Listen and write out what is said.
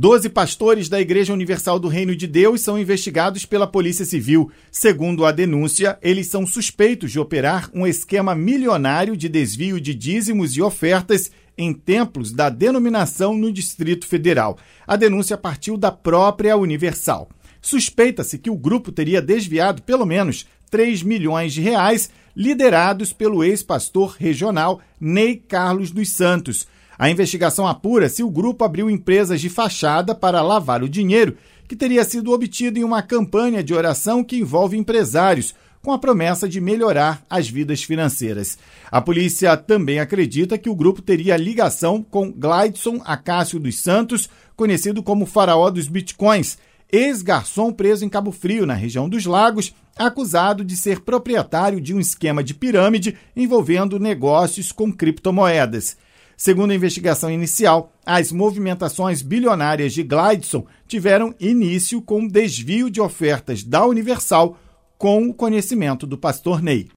12 pastores da Igreja Universal do Reino de Deus são investigados pela Polícia Civil. Segundo a denúncia, eles são suspeitos de operar um esquema milionário de desvio de dízimos e ofertas em templos da denominação no Distrito Federal. A denúncia partiu da própria Universal. Suspeita-se que o grupo teria desviado pelo menos 3 milhões de reais, liderados pelo ex-pastor regional Ney Carlos dos Santos. A investigação apura se o grupo abriu empresas de fachada para lavar o dinheiro que teria sido obtido em uma campanha de oração que envolve empresários, com a promessa de melhorar as vidas financeiras. A polícia também acredita que o grupo teria ligação com Gleidson Acácio dos Santos, conhecido como Faraó dos Bitcoins, ex-garçom preso em Cabo Frio, na região dos Lagos, acusado de ser proprietário de um esquema de pirâmide envolvendo negócios com criptomoedas. Segundo a investigação inicial, as movimentações bilionárias de Gleidson tiveram início com desvio de ofertas da Universal com o conhecimento do pastor Ney.